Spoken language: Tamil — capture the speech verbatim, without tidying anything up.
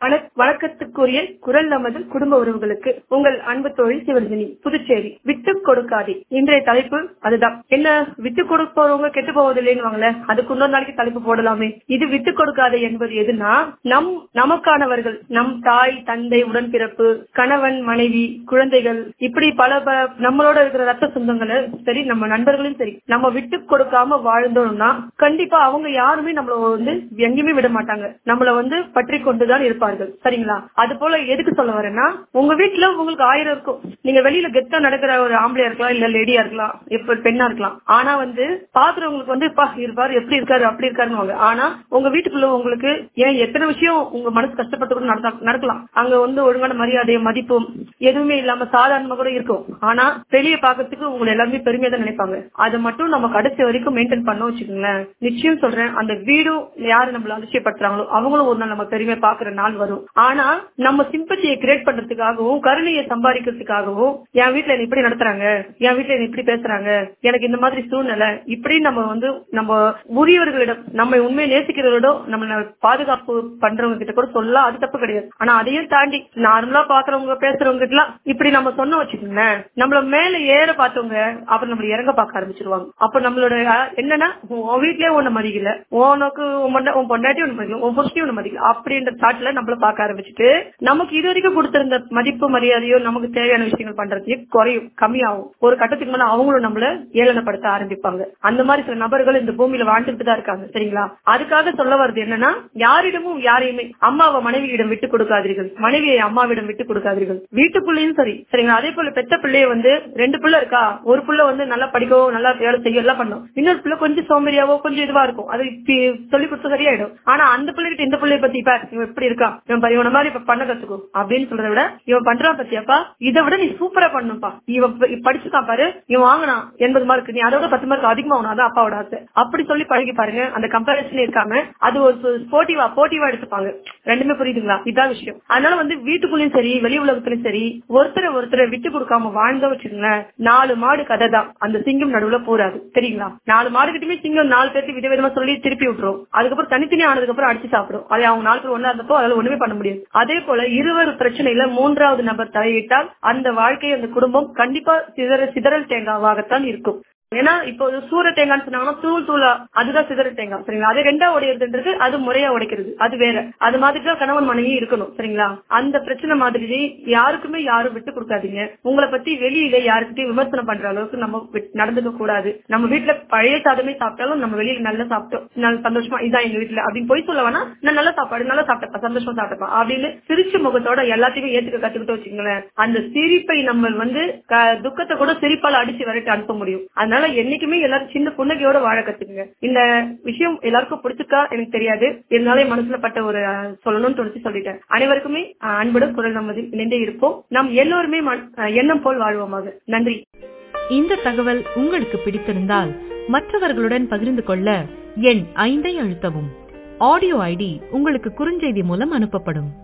வணக்- வணக்கத்துக்குரிய குரல் நமது குடும்ப உறவுகளுக்கு உங்கள் அன்பு தோழி சிவரஞ்சனி, புதுச்சேரி. விட்டு கொடுக்காதே. இன்றைய தலைப்பு அதுதான். என்ன விட்டு கொடுப்பவங்க கெட்டு போவதில்லைன்னு வாங்கல, அதுக்கு இன்னொரு நாளைக்கு தலைப்பு போடலாமே. இது விட்டு கொடுக்காதே என்பது எதுனா, நம் நமக்கானவர்கள், நம் தாய் தந்தை உடன்பிறப்பு, கணவன் மனைவி குழந்தைகள், இப்படி பல ப- நம்மளோட இருக்கிற ரத்த சொந்தங்களை சரி, நம்ம நண்பர்களும் சரி, நம்ம விட்டு கொடுக்காம வாழ்ந்தோம்னா கண்டிப்பா அவங்க யாருமே நம்மள வந்து எங்கேயுமே விட மாட்டாங்க. நம்மள வந்து பற்றி கொண்டுதான் இருப்பார்கள். சரிங்களா? அது போல எதுக்கு சொல்ல வரேன்னா, உங்க வீட்டுல உங்களுக்கு ஆயிரம் இருக்கும். நீங்க வெளியில கெத்தா நடக்கிற ஒரு ஆம்பளையா இருக்கலாம், இல்ல லேடியா இருக்கலாம், எப்ப பெண்ணா இருக்கலாம். ஆனா வந்து பாக்குறவங்களுக்கு வந்து பா இருப்பாரு, எப்படி இருக்காரு, அப்படி இருக்காருன்னு. ஆனா உங்க வீட்டுக்குள்ள உங்களுக்கு ஏன் எத்தனை விஷயம் உங்க மனசு கஷ்டப்பட்டு கூட நடக்க- நடக்கலாம். அங்க வந்து ஒழுங்கான மரியாதை மதிப்பும் எதுவுமே இல்லாம சாதாரணமா கூட இருக்கும். ஆனா வெளியே பாக்கிறதுக்கு உங்களை எல்லாருமே பெருமையா தான் நினைப்பாங்க. அதை மட்டும் நம்ம கடைசி வரைக்கும் மெயின்டைன் பண்ண வச்சுக்கோங்களேன். நிச்சயம் சொல்றேன், அந்த வீடும் யாரு நம்மள அதிசயப்படுத்துறாங்களோ அவங்களும் ஒரு நாள் நம்ம பெருமையா பாக்குற நாள் வரும். ஆனா நம்ம சிம்பத்தியை கிரியேட் பண்றதுக்காகவும் கருணையை சம்பாதிக்கிறதுக்காகவும் என் வீட்டுல என்ன இப்படி நடத்துறாங்க, என் வீட்டுல என்ன இப்படி பேசுறாங்க, எனக்கு இந்த மாதிரி சூழ்நிலை, இப்படி நம்ம வந்து நம்ம உரியவர்களிடம், நம்ம உண்மையை நேசிக்கிறவரிடம் நம்ம பாதுகாப்பு பண்றவங்க கிட்ட கூட சொல்லலாம், அது தப்பு கிடையாது. ஆனா அதையும் தாண்டி நார்மலா பாக்குறவங்க பேசுறவங்க கிட்ட இப்படி நம்ம சொன்ன வச்சுக்கோங்களேன், நம்மள மேல ஏற பார்த்தவங்க அப்புறம் நம்மள இறங்க பார்க்க ஆரம்பிச்சிருவாங்க. அப்ப நம்மளோட அஹ், என்னன்னா உன் வீட்லயே உன்னை மதிக்கல, உனக்கு உன் பொண்டா- உன் பொண்டாட்டி ஒண்ணு மதிக்கல, உன் புருஷனையும் ஒண்ணு மதிக்கல, அப்படின்ற தாட்ல நம்மள பார்க்க ஆரம்பிச்சுட்டு நமக்கு இது வரைக்கும் கொடுத்திருந்த மதிப்பு மரியாதையோ நமக்கு தேவையான விஷயங்கள் பண்றதுக்கு குறையும், கம்மியாகும். ஒரு கட்டத்துக்கு மேல அவங்களும் நம்மள ஏளனப்படுத்த ஆரம்பிப்பாங்க. அந்த மாதிரி சில நபர்கள் இந்த பூமியில வாழ்ந்துட்டு தான் இருக்காங்க. சரிங்களா? அதுக்காக சொல்ல வருது என்னன்னா, யாரிடமும் யாரையுமே அம்மாவை மனைவியிடம் விட்டு கொடுக்காதீர்கள், மனைவியை அம்மாவிடம் விட்டு கொடுக்காதீர்கள். வீட்டுக்குள்ளேயும் சரி. சரிங்களா? அதே போல பெத்த பிள்ளைய வந்து ரெண்டு பிள்ளை இருக்கா, ஒரு பிள்ளை வந்து நல்லா படிக்கவும் நல்லா வேலை செய்ய எல்லாம் பண்ணும், இன்னொரு பிள்ளை கொஞ்சம் சோம்பேறியாவோ கொஞ்சம் இதுவா இருக்கும், அது சொல்லி கொடுத்து சரியாயிடும். ஆனா அந்த பிள்ளைகிட்ட இந்த பிள்ளைய பத்தி இப்ப இவன் எப்படி இருக்கான், இவன் பாரு, இவன மாதிரி இப்ப பண்ண கத்துக்கும் அப்படின்னு சொல்றதை விட, இவன் பண்றான் பத்தியாப்பா, இதை விட நீ சூப்பரா பண்ணுப்பா, இவன் ப- படிச்சுக்கான் பாரு, இவன் வாங்கினான் எண்பது மார்க், நீ அதோட பத்து மார்க் அதிகமா ஆகணும், அதான் அப்பாவோட ஆசை, அப்படி சொல்லி பழகி பாருங்க. அந்த கம்பேரிசன் இருக்காம அது ஒரு ஸ்போர்ட்டிவா போட்டிவா எடுத்துப்பாங்க. ரெண்டுமே புரியுதுங்களா? இதான் விஷயம். அதனால வந்து வீட்டுக்குள்ளயும் சரி வெளி உலகத்திலயும் சரி ஒருத்தரை ஒருத்தரை விட்டு கொடுக்காம வாழ்ந்த வச்சுக்கோங்களேன், நாலு மாடு கதை தான், அந்த சிங்கம் நடுவுல போறாது. தெரியுங்களா? நாலு மாடு கிட்டயுமே சிங்கம் நாலு பேருக்கு விதவிதமா சொல்லி திருப்பி விட்டுரும். அதுக்கப்புறம் தனித்தனி ஆனதுக்கு அப்புறம் அடிச்சு சாப்பிடும். அதை அவங்க நாலு பேர் ஒன்னா இருந்தப்போ அதால ஒண்ணுமே பண்ண முடியாது. அதே போல இருவர் பிரச்சனையில மூன்றாவது நபர் தலையிட்டால் அந்த வாழ்க்கை, அந்த குடும்பம் கண்டிப்பா சிதற சிதறல் தேங்காவாகத்தான் இருக்கும். ஏன்னா இப்போ சூர தேங்கான்னு சொன்னாங்கன்னா தூள் தூளா அதுதான் சிதற தேங்காய். சரிங்களா? அது ரெண்டா உடையறதுன்றது அது முறையா உடைக்கிறது, அது வேற. அது மாதிரி தான் கணவன் மனைவி இருக்கணும். சரிங்களா? அந்த பிரச்சனை மாதிரி யாருக்குமே யாரும் விட்டு கொடுக்காதீங்க. உங்களை பத்தி வெளியில யாருக்கிட்டையும் விமர்சனம் பண்ற அளவுக்கு நம்ம விட்- நடந்துக்க கூடாது. நம்ம வீட்டுல பழைய சாதமே சாப்பிட்டாலும் நம்ம வெளியில நல்லா சாப்பிட்டோம், நல்ல சந்தோஷமா இதான் எங்க வீட்டுல அப்படின்னு போய் சொல்ல வேணா, நான் நல்ல சாப்பாடு நல்லா சாப்பிட்டப்பா, சந்தோஷமா சாப்பிட்டப்பா அப்படின்னு சிரிச்ச முகத்தோட எல்லாத்தையுமே ஏத்துக்க கத்துக்கிட்டு வச்சுங்களேன், அந்த சிரிப்பை நம்ம வந்து க- துக்கத்தை கூட சிரிப்பால அடிச்சு விரட்டி அனுப்ப முடியும். அதனால என்னைக்குமே எல்லாரும் சின்ன புன்னகையோட வாழ கத்துக்குங்க. இந்த விஷயம் எல்லாருக்கும் பிடிச்சிருக்கா எனக்கு தெரியாது, இருந்தாலும் என் மனசுல பட்ட ஒரு அஹ், சொல்லணும்னு தோணுச்சு சொல்லிட்டேன். அனைவருக்குமே அஹ், அன்புடன் குரல் நமதில் இணைந்தே இருப்போம். நாம் எல்லோருமே மன- அஹ், எண்ணம் போல் வாழ்வோமாக. நன்றி. இந்த தகவல் உங்களுக்கு பிடித்திருந்தால் மற்றவர்களுடன் பகிர்ந்து கொள்ள எண் ஐந்தை அழுத்தவும். ஆடியோ ஐடி உங்களுக்கு குறுஞ்செய்தி மூலம் அனுப்பப்படும்.